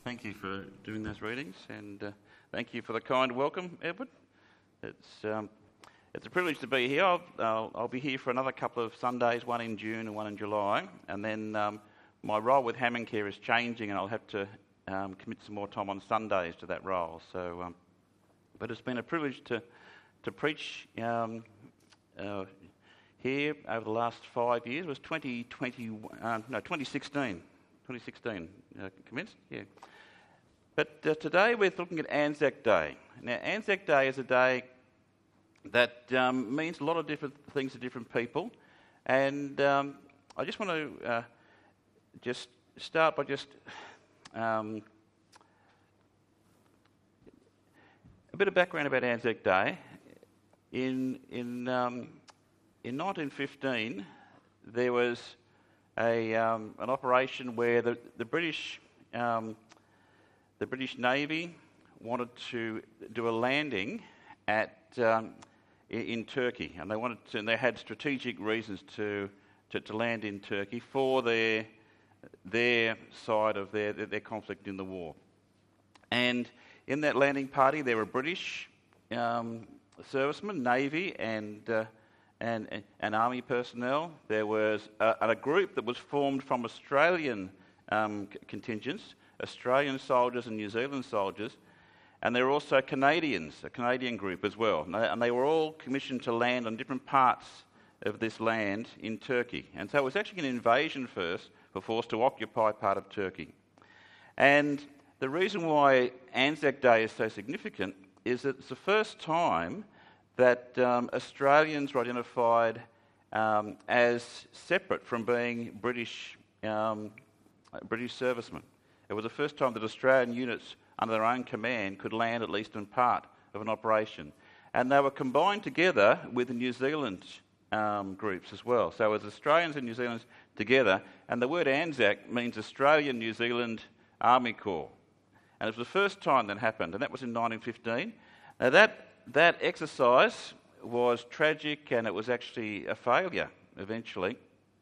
Thank you for doing those readings, and thank you for the kind welcome, Edward. It's a privilege to be here. I'll be here for another couple of Sundays, one in June and one in July, and then my role with Hammond Care is changing, and I'll have to commit some more time on Sundays to that role. So, but it's been a privilege to preach here over the last 5 years. It was 2016 commenced, yeah. But today we're looking at Anzac Day. Now, Anzac Day is a day that means a lot of different things to different people, and I just want to just start by a bit of background about Anzac Day. In 1915, there was an operation where the British Navy wanted to do a landing in Turkey, and they had strategic reasons to land in Turkey for their side of their conflict in the war. And in that landing party, there were British servicemen, Navy, and Army personnel. There was a group that was formed from Australian contingents, Australian soldiers and New Zealand soldiers, and there were also Canadians, a Canadian group as well. And they were all commissioned to land on different parts of this land in Turkey. And so it was actually an invasion first, for force to occupy part of Turkey. And the reason why Anzac Day is so significant is that it's the first time that Australians were identified as separate from being British servicemen. It was the first time that Australian units under their own command could land at least in part of an operation. And they were combined together with the New Zealand groups as well. So it was Australians and New Zealanders together, and the word Anzac means Australian New Zealand Army Corps. And it was the first time that happened, and that was in 1915. Now that exercise was tragic, and it was actually a failure eventually.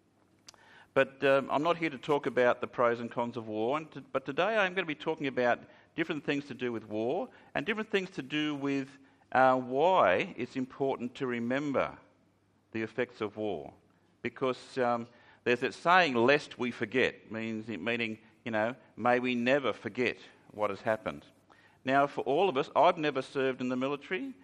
But I'm not here to talk about the pros and cons of war, but today I'm going to be talking about different things to do with war and different things to do with why it's important to remember the effects of war. Because there's that saying, lest we forget, meaning, may we never forget what has happened. Now, for all of us, I've never served in the military,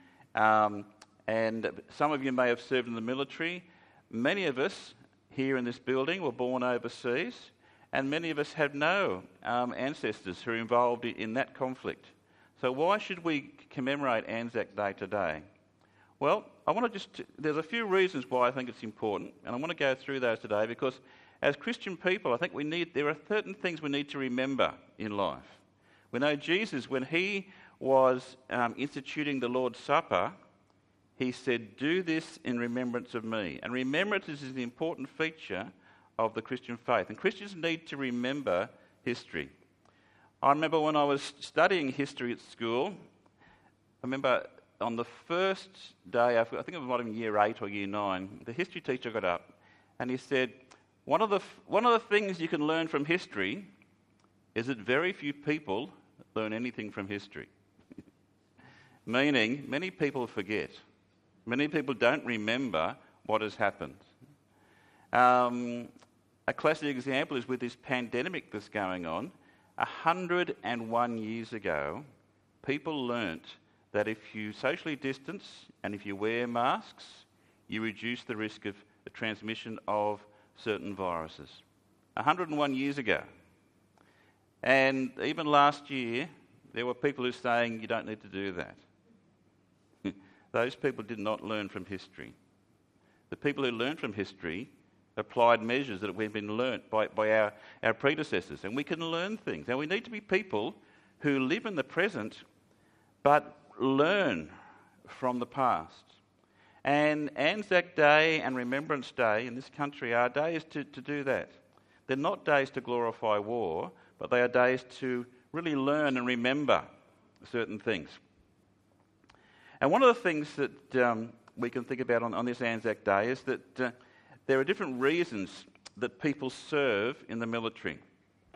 and some of you may have served in the military. Many of us here in this building were born overseas, and many of us have no ancestors who are involved in that conflict. So why should we commemorate Anzac Day today? Well, there's a few reasons why I think it's important, and I want to go through those today, because as Christian people, I think there are certain things we need to remember in life. We know Jesus, when he was instituting the Lord's Supper, he said, "Do this in remembrance of me." And remembrance is an important feature of the Christian faith. And Christians need to remember history. I remember when I was studying history at school, I remember on the first day, I think it was in year 8 or year 9, the history teacher got up and he said, one of the things you can learn from history is that very few people learn anything from history. Meaning, many people forget. Many people don't remember what has happened. A classic example is with this pandemic that's going on. 101 years ago, people learnt that if you socially distance and if you wear masks, you reduce the risk of the transmission of certain viruses. 101 years ago. And even last year, there were people who were saying you don't need to do that. Those people did not learn from history. The people who learned from history applied measures that have been learnt by our predecessors. And we can learn things. Now, we need to be people who live in the present but learn from the past. And Anzac Day and Remembrance Day in this country are days to do that. They're not days to glorify war, but they are days to really learn and remember certain things. And one of the things that we can think about on this Anzac Day is that there are different reasons that people serve in the military.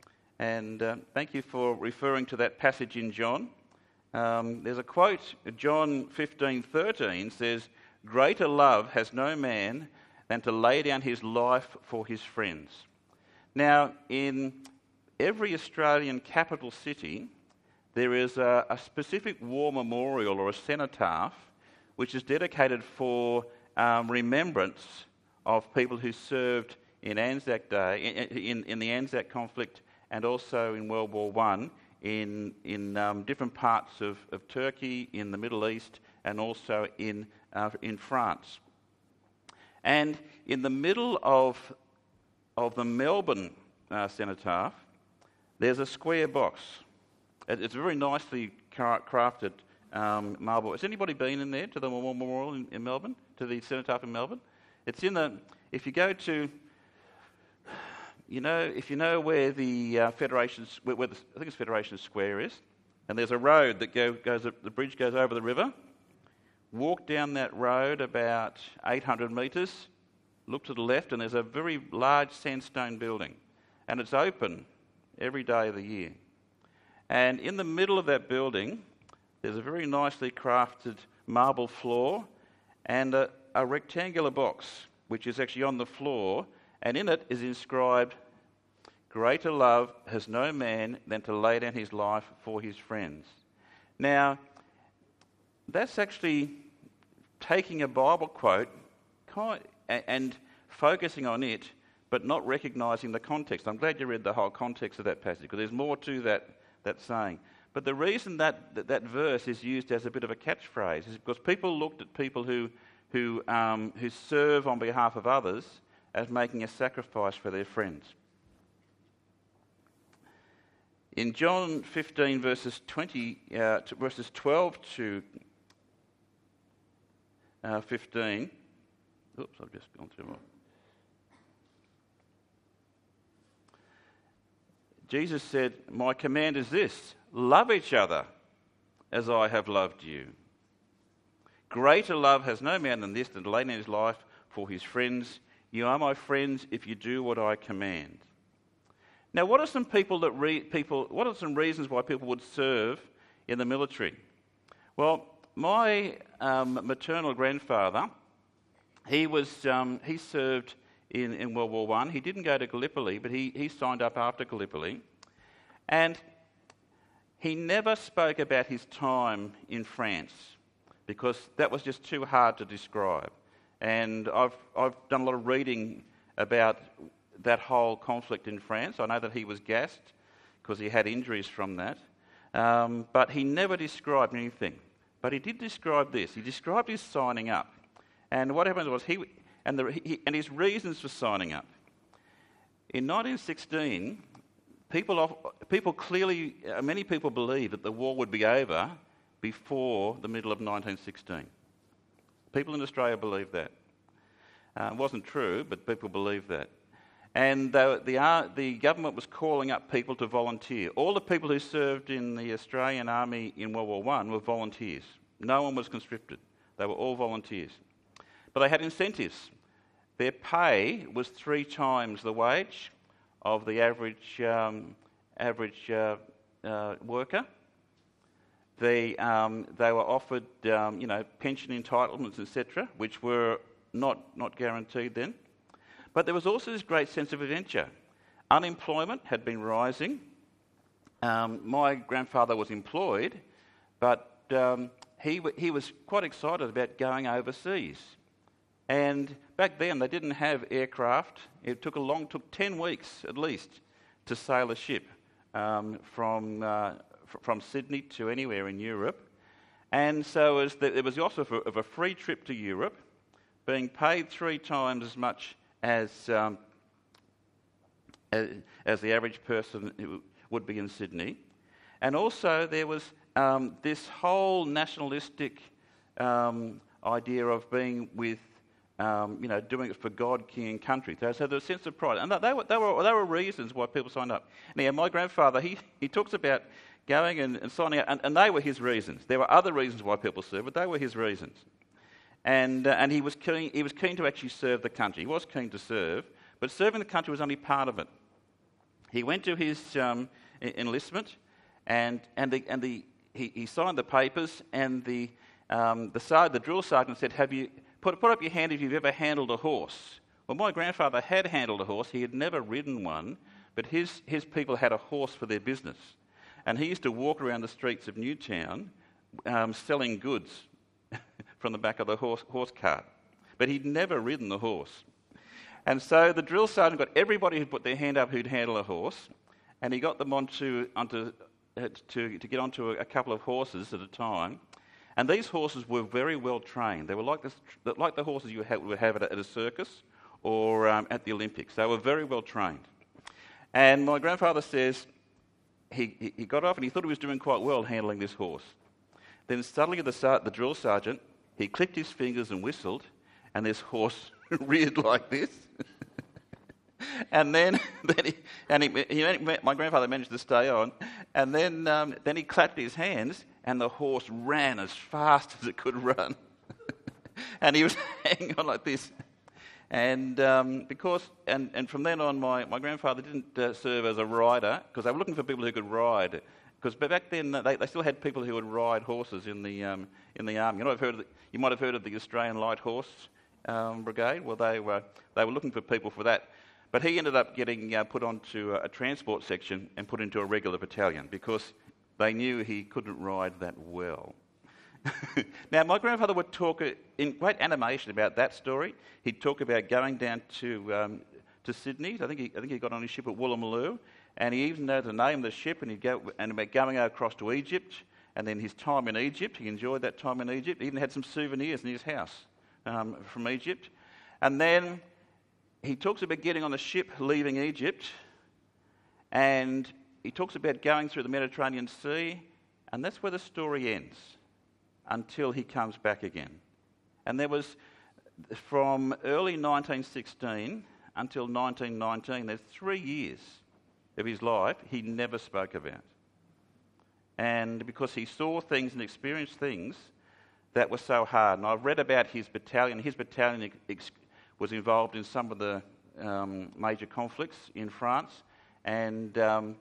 And thank you for referring to that passage in John. There's a quote, John 15:13 says, "Greater love has no man than to lay down his life for his friends." Now, in every Australian capital city, there is a specific war memorial or a cenotaph which is dedicated for remembrance of people who served in Anzac Day, in the Anzac conflict, and also in World War I in different parts of Turkey, in the Middle East, and also in France. And in the middle of the Melbourne cenotaph, there's a square box. It's a very nicely crafted marble. Has anybody been in there to the War Memorial in Melbourne, to the cenotaph in Melbourne? It's in the. If you go to, if you know where the Federation's, I think it's Federation Square is, and there's a road that the bridge goes over the river. Walk down that road about 800 metres, look to the left, and there's a very large sandstone building, and it's open every day of the year. And in the middle of that building, there's a very nicely crafted marble floor and a rectangular box, which is actually on the floor, and in it is inscribed, "Greater love has no man than to lay down his life for his friends." Now, that's actually taking a Bible quote and focusing on it, but not recognising the context. I'm glad you read the whole context of that passage, because there's more to that saying. But the reason that verse is used as a bit of a catchphrase is because people looked at people who serve on behalf of others as making a sacrifice for their friends. In John 15, verses 12 to 15. Oops, I've just gone too much. Jesus said, "My command is this: love each other as I have loved you. Greater love has no man than this, than to lay down his life for his friends. You are my friends if you do what I command." Now, what are some what are some reasons why people would serve in the military? Well, my maternal grandfather, he served in World War I. He didn't go to Gallipoli, but he signed up after Gallipoli. And he never spoke about his time in France because that was just too hard to describe. And I've done a lot of reading about that whole conflict in France. I know that he was gassed because he had injuries from that. But he never described anything. But he did describe this. He described his signing up. And what happened was and his reasons for signing up. In 1916, many people believed that the war would be over before the middle of 1916. People in Australia believed that. It wasn't true, but people believed that. And the government was calling up people to volunteer. All the people who served in the Australian Army in World War I were volunteers. No one was conscripted. They were all volunteers. But they had incentives. Their pay was 3 times the wage of the average worker. They were offered pension entitlements, etc., which were not guaranteed then. But there was also this great sense of adventure. Unemployment had been rising. My grandfather was employed, but he was quite excited about going overseas. And back then they didn't have aircraft. It took 10 weeks at least to sail a ship from Sydney to anywhere in Europe. And so there was the offer of a free trip to Europe, being paid 3 times as much as the average person would be in Sydney. And also there was this whole nationalistic idea of being with, doing it for God, King and country. So there was a sense of pride. And they were reasons why people signed up. Now, my grandfather, he talks about going and signing up, and they were his reasons. There were other reasons why people served, but they were his reasons. And he was keen to actually serve the country. He was keen to serve, but serving the country was only part of it. He went to his enlistment, and he signed the papers, and the drill sergeant said, "Have you put up your hand if you've ever handled a horse?" Well, my grandfather had handled a horse. He had never ridden one, but his people had a horse for their business, and he used to walk around the streets of Newtown selling goods from the back of the horse cart. But he'd never ridden the horse. And so the drill sergeant got everybody who put their hand up who'd handle a horse, and he got them to get onto a couple of horses at a time. And these horses were very well trained. They were like the horses you would have at a circus or at the Olympics. They were very well trained. And my grandfather says he got off and he thought he was doing quite well handling this horse. Then suddenly the drill sergeant, he clicked his fingers and whistled, and this horse reared like this. And then my grandfather managed to stay on, and then he clapped his hands, and the horse ran as fast as it could run. And he was hanging on like this. And from then on, my grandfather didn't serve as a rider, because they were looking for people who could ride. Because back then they still had people who would ride horses in the army. You might have heard of the Australian Light Horse Brigade. Well, they were looking for people for that. But he ended up getting put onto a transport section and put into a regular battalion because they knew he couldn't ride that well. Now, my grandfather would talk in great animation about that story. He'd talk about going down to Sydney. I think he got on his ship at Woolloomooloo, and he even knew the name of the ship, and he'd go and about going across to Egypt, and then his time in Egypt. He enjoyed that time in Egypt. He even had some souvenirs in his house from Egypt. And then he talks about getting on a ship leaving Egypt, and he talks about going through the Mediterranean Sea, and that's where the story ends until he comes back again. And there was, from early 1916 until 1919, there's 3 years of his life he never spoke about. And because he saw things and experienced things that were so hard. And I've read about his battalion. His battalion was involved in some of the major conflicts in France, and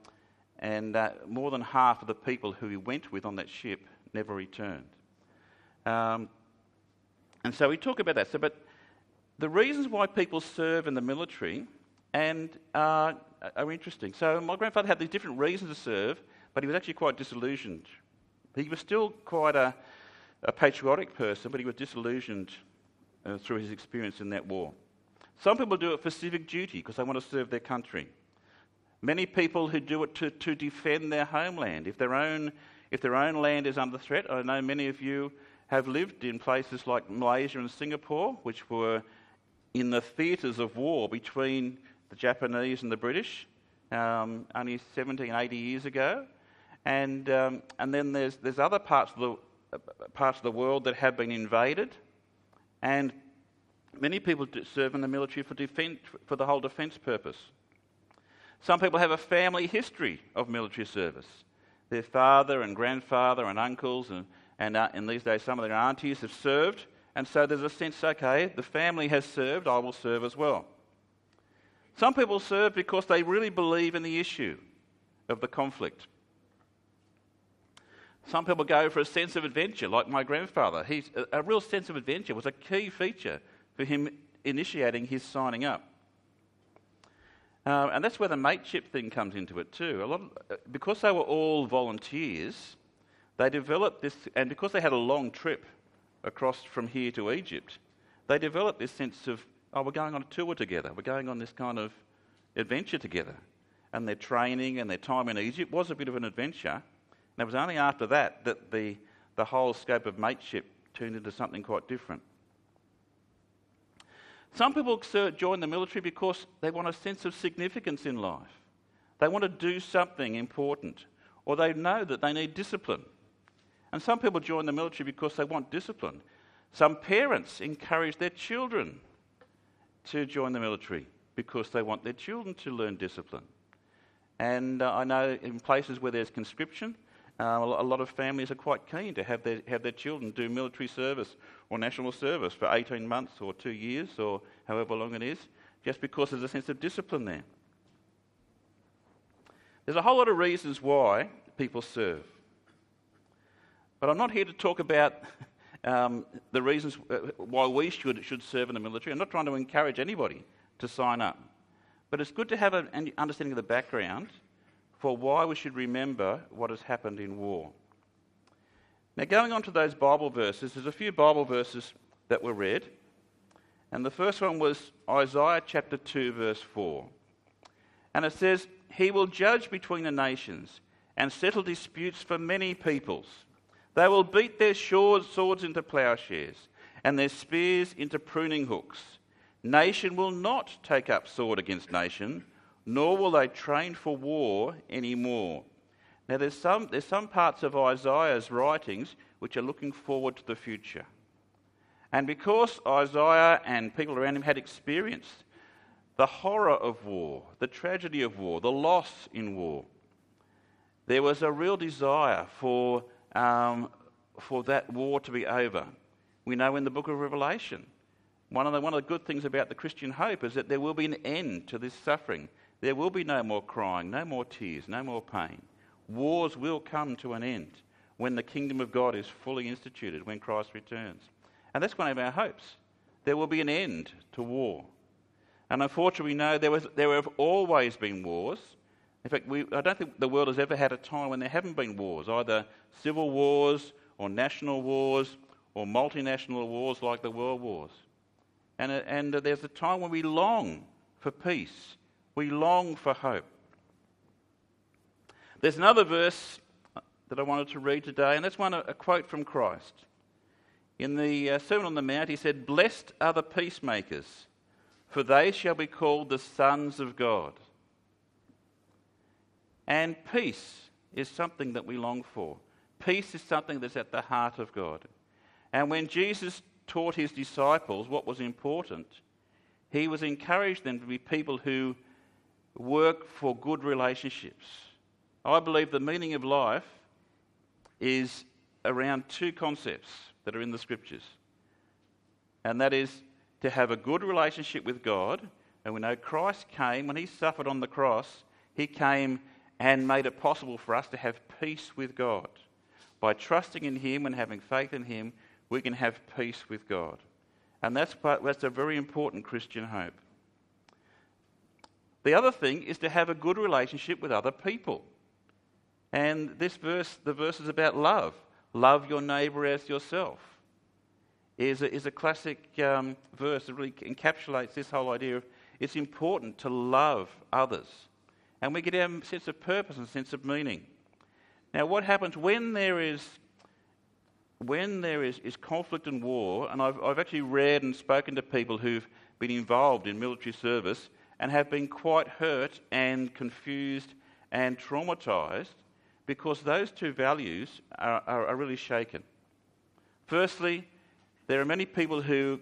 more than half of the people who he went with on that ship never returned. And so we talk about that. But the reasons why people serve in the military are interesting. So my grandfather had these different reasons to serve, but he was actually quite disillusioned. He was still quite a patriotic person, but he was disillusioned through his experience in that war. Some people do it for civic duty because they want to serve their country. Many people who do it to defend their homeland. If their own land is under threat, I know many of you have lived in places like Malaysia and Singapore, which were in the theatres of war between the Japanese and the British only 70, 80 years ago. And then there's other parts of the world that have been invaded, and many people serve in the military for the whole defence purpose. Some people have a family history of military service. Their father and grandfather and uncles and in these days some of their aunties have served, and so there's a sense, okay, the family has served, I will serve as well. Some people serve because they really believe in the issue of the conflict. Some people go for a sense of adventure, like my grandfather. A real sense of adventure was a key feature for him initiating his signing up. And that's where the mateship thing comes into it too. Because they were all volunteers, they developed this, and because they had a long trip across from here to Egypt, they developed this sense of, we're going on a tour together. We're going on this kind of adventure together. And their training and their time in Egypt was a bit of an adventure. And it was only after that the whole scope of mateship turned into something quite different. Some people join the military because they want a sense of significance in life. They want to do something important, or they know that they need discipline. And some people join the military because they want discipline. Some parents encourage their children to join the military because they want their children to learn discipline. And I know in places where there's conscription, a lot of families are quite keen to have their children do military service or national service for 18 months or 2 years or however long it is, just because there's a sense of discipline there. There's a whole lot of reasons why people serve. But I'm not here to talk about the reasons why we should serve in the military. I'm not trying to encourage anybody to sign up. But it's good to have an understanding of the background for why we should remember what has happened in war. Now, going on to those Bible verses, there's a few Bible verses that were read. And the first one was Isaiah chapter 2, verse 4. And it says, "He will judge between the nations and settle disputes for many peoples. They will beat their swords into plowshares and their spears into pruning hooks. Nation will not take up sword against nation, nor will they train for war anymore." Now there's some parts of Isaiah's writings which are looking forward to the future. And because Isaiah and people around him had experienced the horror of war, the tragedy of war, the loss in war, there was a real desire for that war to be over. We know in the book of Revelation, one of the good things about the Christian hope is that there will be an end to this suffering. There will be no more crying, no more tears, no more pain. Wars will come to an end when the kingdom of God is fully instituted, when Christ returns. And that's one of our hopes. There will be an end to war. And unfortunately, we know there have always been wars. In fact, I don't think the world has ever had a time when there haven't been wars, either civil wars or national wars or multinational wars like the world wars. And there's a time when we long for peace. We long for hope. There's another verse that I wanted to read today, and that's a quote from Christ. In the Sermon on the Mount, he said, "Blessed are the peacemakers, for they shall be called the sons of God." And peace is something that we long for. Peace is something that's at the heart of God. And when Jesus taught his disciples what was important, he was encouraged them to be people who work for good relationships. I believe the meaning of life is around two concepts that are in the scriptures. And that is to have a good relationship with God. And we know Christ came, when he suffered on the cross, he came and made it possible for us to have peace with God. By trusting in him and having faith in him, we can have peace with God. And that's a very important Christian hope. The other thing is to have a good relationship with other people. And the verse is about love. Love your neighbour as yourself is a classic verse that really encapsulates this whole idea of it's important to love others. And we get our sense of purpose and sense of meaning. Now, what happens when there is conflict and war, and I've actually read and spoken to people who've been involved in military service and have been quite hurt and confused and traumatised because those two values are really shaken. Firstly, there are many people who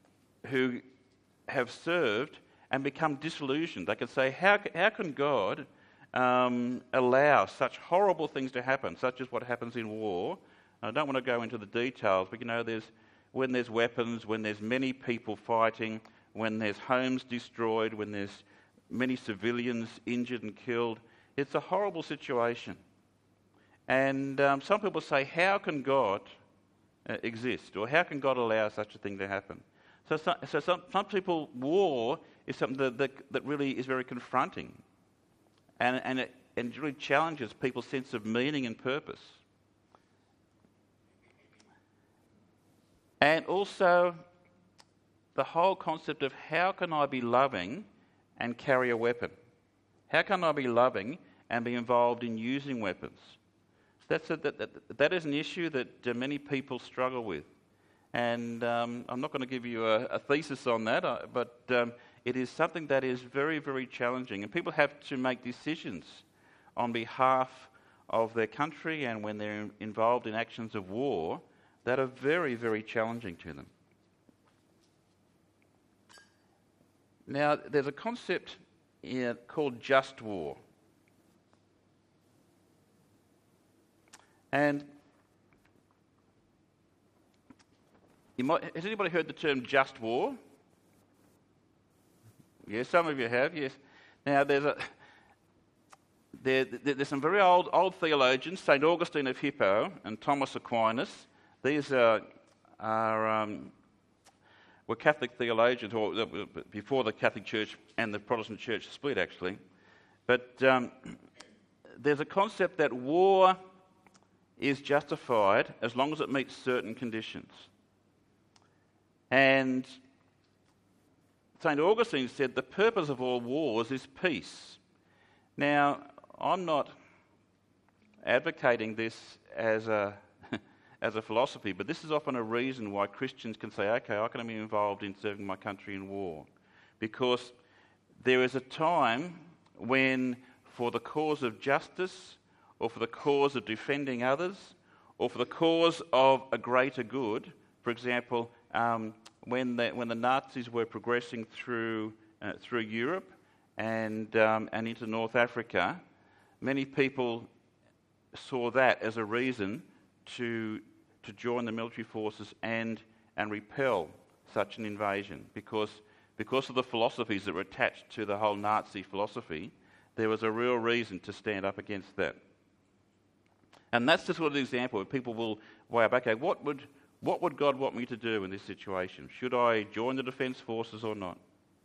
have served and become disillusioned. They can say, how can God allow such horrible things to happen, such as what happens in war? I don't want to go into the details, but when there's weapons, when there's many people fighting, when there's homes destroyed, when there's many civilians injured and killed, it's a horrible situation. And some people say, how can God exist? Or how can God allow such a thing to happen? So some people, war is something that really is very confronting. And it really challenges people's sense of meaning and purpose. And also the whole concept of how can I be loving and carry a weapon? How can I be loving and be involved in using weapons? That is an issue that many people struggle with. And I'm not going to give you a thesis on that, but it is something that is very, very challenging. And people have to make decisions on behalf of their country and when they're involved in actions of war that are very, very challenging to them. Now, there's a concept called just war. And has anybody heard the term just war? Yes, some of you have, yes. Now, there's some very old theologians, St. Augustine of Hippo and Thomas Aquinas. These were Catholic theologians, or before the Catholic Church and the Protestant Church split, actually. But there's a concept that war is justified as long as it meets certain conditions. And St. Augustine said the purpose of all wars is peace. Now, I'm not advocating this as a philosophy, but this is often a reason why Christians can say, okay, I can be involved in serving my country in war. Because there is a time when, for the cause of justice, or for the cause of defending others, or for the cause of a greater good, for example, when the Nazis were progressing through Europe and into North Africa, many people saw that as a reason to join the military forces and repel such an invasion. Because of the philosophies that were attached to the whole Nazi philosophy, there was a real reason to stand up against that. And that's the sort of example where people will weigh up, okay, what would God want me to do in this situation? Should I join the Defence Forces or not?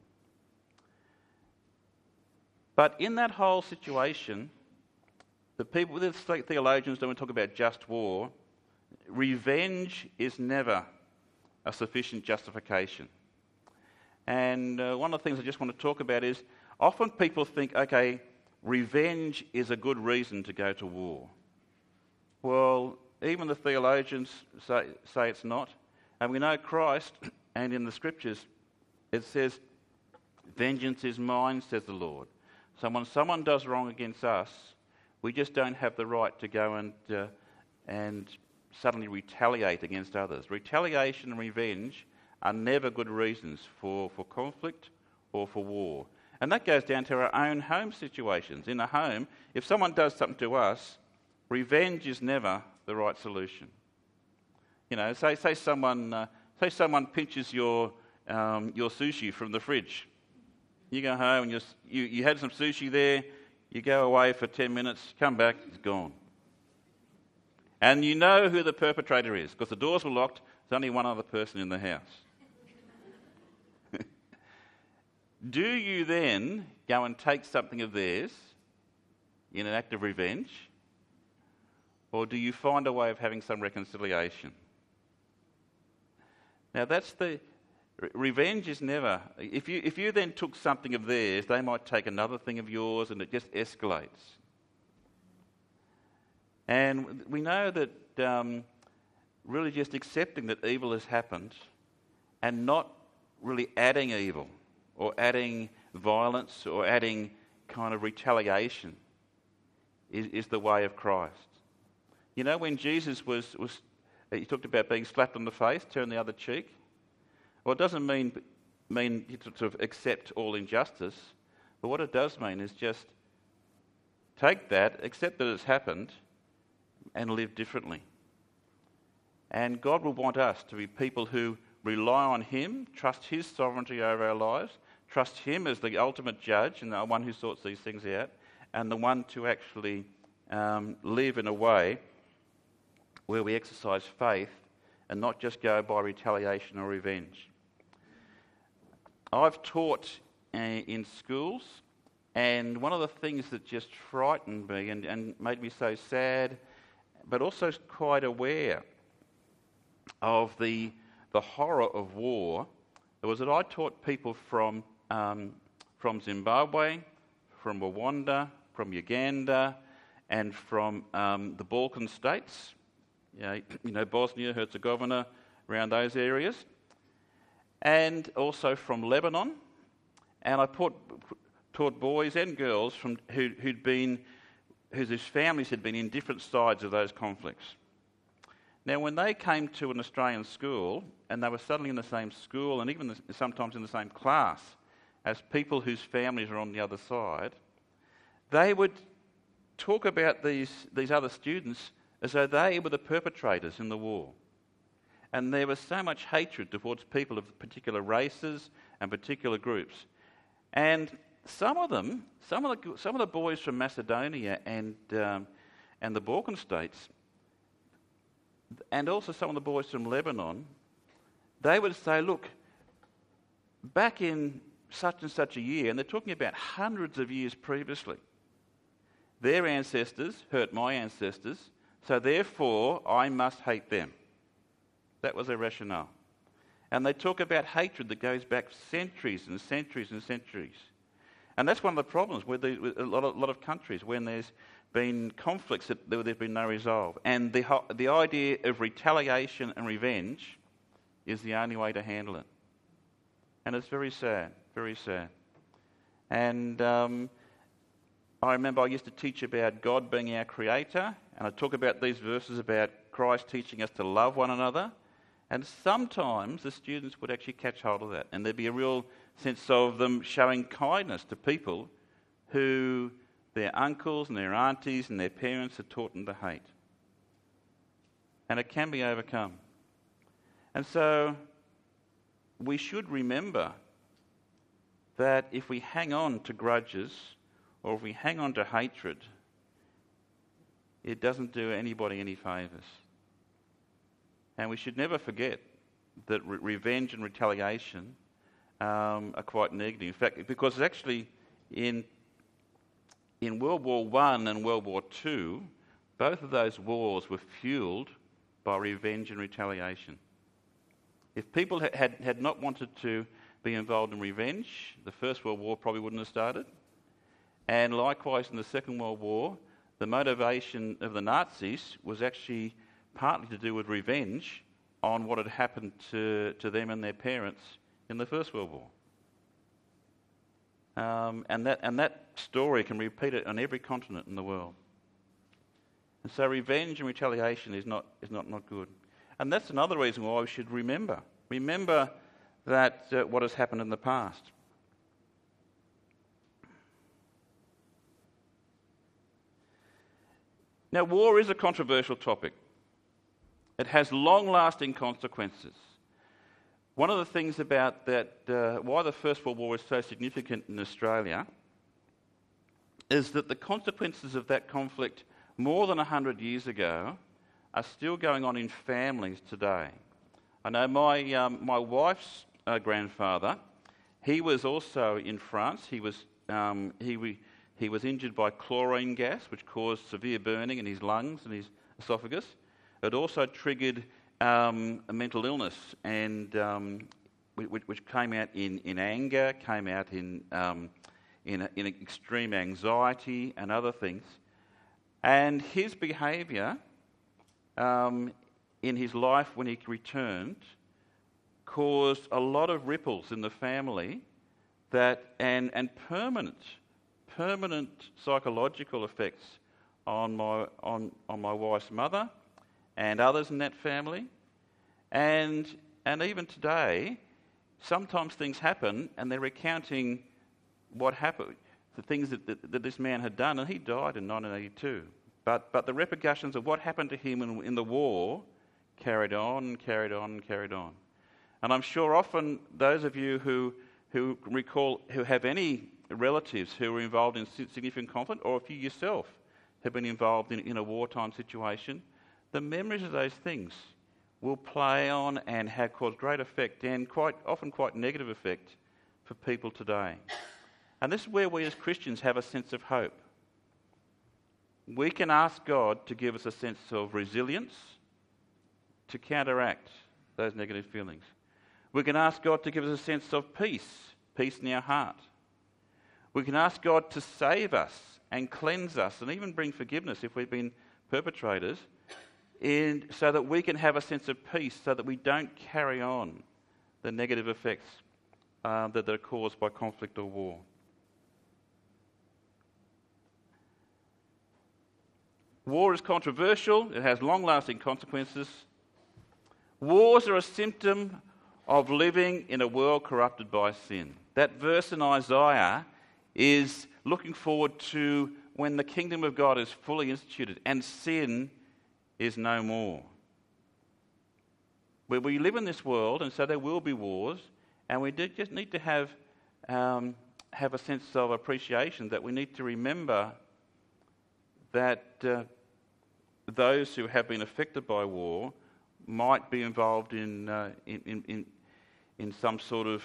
But in that whole situation, the theologians don't talk about just war. Revenge is never a sufficient justification. And one of the things I just want to talk about is, often people think, okay, revenge is a good reason to go to war. Well, even the theologians say it's not. And we know Christ, and in the Scriptures, it says, vengeance is mine, says the Lord. So when someone does wrong against us, we just don't have the right to go and suddenly retaliate against others. Retaliation and revenge are never good reasons for conflict or for war. And that goes down to our own home situations. In a home, if someone does something to us, revenge is never the right solution. You know, say someone pinches your sushi from the fridge. You go home and you had some sushi there. You go away for 10 minutes, come back, it's gone. And you know who the perpetrator is because the doors were locked. There's only one other person in the house. Do you then go and take something of theirs in an act of revenge? Or do you find a way of having some reconciliation? Now revenge is never... If you then took something of theirs, they might take another thing of yours and it just escalates. And we know that really just accepting that evil has happened and not really adding evil or adding violence or adding kind of retaliation is the way of Christ. You know, when Jesus he talked about being slapped on the face, turn the other cheek. Well, it doesn't mean you sort of accept all injustice, but what it does mean is just take that, accept that it's happened, and live differently. And God will want us to be people who rely on Him, trust His sovereignty over our lives, trust Him as the ultimate judge and the one who sorts these things out, and the one to actually live in a way where we exercise faith and not just go by retaliation or revenge. I've taught in schools, and one of the things that just frightened me and made me so sad, but also quite aware of the horror of war, was that I taught people from Zimbabwe, from Rwanda, from Uganda, and from the Balkan states, you know, Bosnia, Herzegovina, around those areas, and also from Lebanon. And I taught boys and girls whose families had been in different sides of those conflicts. Now, when they came to an Australian school, and they were suddenly in the same school and even sometimes in the same class as people whose families are on the other side, they would talk about these other students as though they were the perpetrators in the war. And there was so much hatred towards people of particular races and particular groups. And some of the boys from Macedonia and the Balkan states, and also some of the boys from Lebanon, they would say, look, back in such and such a year, and they're talking about hundreds of years previously, their ancestors hurt my ancestors, so therefore I must hate them. That was their rationale. And they talk about hatred that goes back centuries and centuries and centuries. And that's one of the problems with a lot of countries when there's been conflicts that there's been no resolve. And the idea of retaliation and revenge is the only way to handle it. And it's very sad, very sad. And I remember I used to teach about God being our creator, and I talk about these verses about Christ teaching us to love one another. And sometimes the students would actually catch hold of that, and there'd be a real sense of them showing kindness to people who their uncles and their aunties and their parents had taught them to hate. And it can be overcome. And so we should remember that if we hang on to grudges or if we hang on to hatred, it doesn't do anybody any favours. And we should never forget that revenge and retaliation are quite negative. In fact, because actually in World War I and World War II, both of those wars were fuelled by revenge and retaliation. If people had not wanted to be involved in revenge, the First World War probably wouldn't have started. And likewise in the Second World War, the motivation of the Nazis was actually partly to do with revenge on what had happened to them and their parents in the First World War. And that story can repeat it on every continent in the world. And so revenge and retaliation is not good. And that's another reason why we should remember that what has happened in the past. Now, war is a controversial topic. It has long-lasting consequences. One of the things about that, why the First World War is so significant in Australia, is that the consequences of that conflict more than 100 years ago are still going on in families today. I know my wife's grandfather, he was also in France. He was injured by chlorine gas, which caused severe burning in his lungs and his esophagus. It also triggered a mental illness, and which came out in anger, came out in extreme anxiety and other things. And his behaviour in his life when he returned caused a lot of ripples in the family and permanent psychological effects on my wife's mother and others in that family. And even today, sometimes things happen and they're recounting what happened, the things that this man had done, and he died in 1982. But the repercussions of what happened to him in the war carried on. And I'm sure often those of you who recall, who have any relatives who were involved in significant conflict, or if you yourself have been involved in a wartime situation, the memories of those things will play on and have caused great effect, and quite often quite negative effect for people today. And this is where we as Christians have a sense of hope. We can ask God to give us a sense of resilience to counteract those negative feelings. We can ask God to give us a sense of peace in our heart. We can ask God to save us and cleanse us and even bring forgiveness if we've been perpetrators, so that we can have a sense of peace, so that we don't carry on the negative effects that are caused by conflict or war. War is controversial. It has long-lasting consequences. Wars are a symptom of living in a world corrupted by sin. That verse in Isaiah is looking forward to when the kingdom of God is fully instituted and sin is no more. Where we live in this world, and so there will be wars, and we just need to have have a sense of appreciation that we need to remember that those who have been affected by war might be involved in some sort of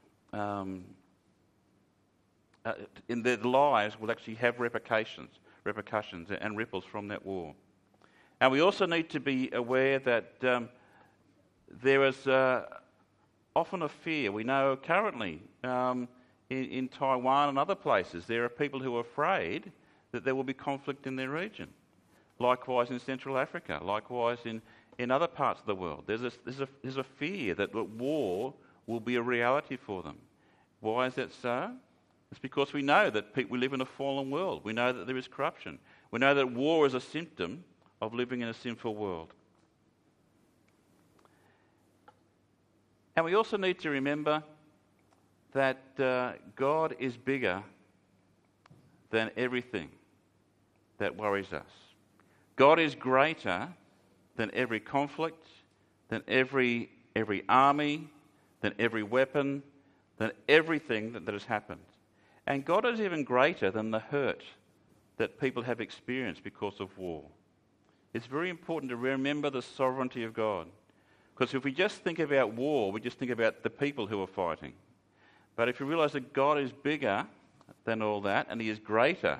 in their lives will actually have repercussions and ripples from that war. And we also need to be aware that there is often a fear. We know currently in Taiwan and other places there are people who are afraid that there will be conflict in their region. Likewise in Central Africa, likewise in other parts of the world. There's a fear that war will be a reality for them. Why is that so? It's because we know that we live in a fallen world. We know that there is corruption. We know that war is a symptom of living in a sinful world. And we also need to remember that God is bigger than everything that worries us. God is greater than every conflict, than every army, than every weapon, than everything that has happened. And God is even greater than the hurt that people have experienced because of war. It's very important to remember the sovereignty of God. Because if we just think about war, we just think about the people who are fighting. But if you realise that God is bigger than all that, and He is greater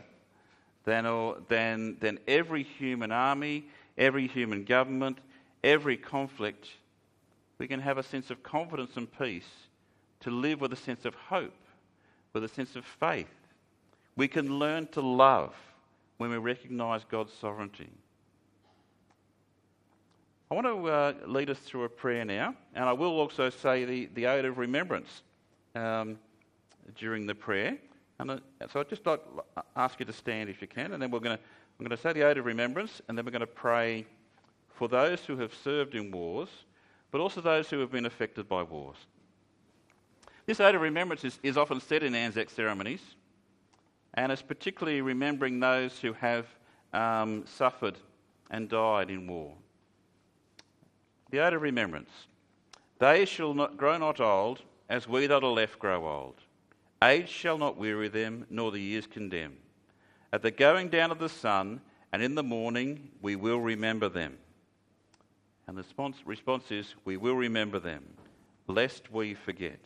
than every human army, every human government, every conflict, we can have a sense of confidence and peace to live with a sense of hope, with a sense of faith. We can learn to love when we recognise God's sovereignty. I want to lead us through a prayer now, and I will also say the Ode of Remembrance during the prayer. And so I'd just like to ask you to stand if you can, and then I'm going to say the Ode of Remembrance, and then we're going to pray for those who have served in wars, but also those who have been affected by wars. This Ode of Remembrance is often said in Anzac ceremonies, and it's particularly remembering those who have suffered and died in war. The Ode of Remembrance. They shall grow not old, as we that are left grow old. Age shall not weary them, nor the years condemn. At the going down of the sun, and in the morning, we will remember them. And the response is, we will remember them, lest we forget.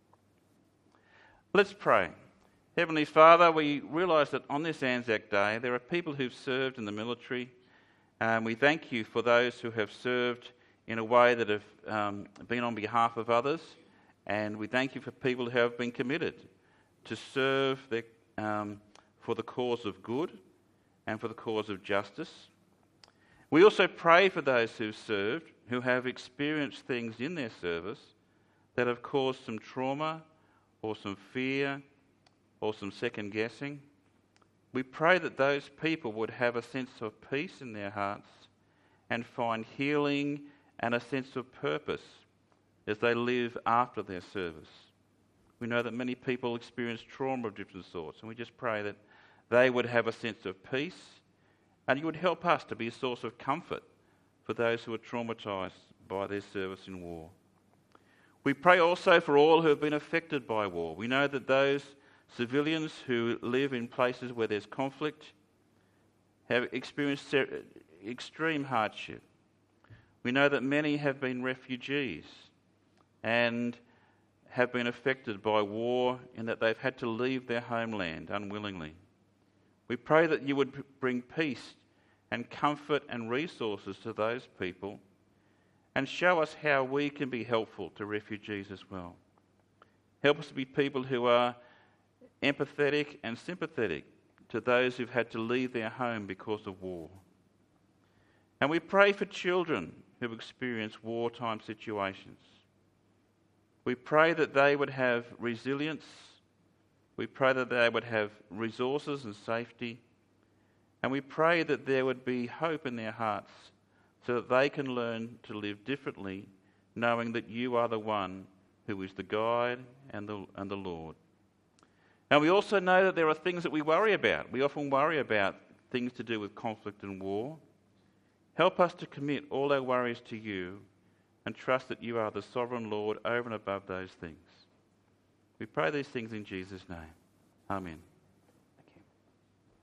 Let's pray. Heavenly Father, we realise that on this Anzac Day, there are people who've served in the military, and we thank you for those who have served in a way that have been on behalf of others, and we thank you for people who have been committed to serve for the cause of good and for the cause of justice. We also pray for those who've served, who have experienced things in their service that have caused some trauma or some fear or some second guessing. We pray that those people would have a sense of peace in their hearts and find healing and a sense of purpose as they live after their service. We know that many people experience trauma of different sorts, and we just pray that they would have a sense of peace, and you would help us to be a source of comfort for those who are traumatised by their service in war. We pray also for all who have been affected by war. We know that those civilians who live in places where there's conflict have experienced extreme hardship. We know that many have been refugees and have been affected by war in that they've had to leave their homeland unwillingly. We pray that you would bring peace and comfort and resources to those people and show us how we can be helpful to refugees as well. Help us to be people who are empathetic and sympathetic to those who've had to leave their home because of war. And we pray for children who've experienced wartime situations. We pray that they would have resilience. We pray that they would have resources and safety. And we pray that there would be hope in their hearts so that they can learn to live differently, knowing that you are the one who is the guide and the Lord. And we also know that there are things that we worry about. We often worry about things to do with conflict and war. Help us to commit all our worries to you and trust that you are the sovereign Lord over and above those things. We pray these things in Jesus' name. Amen.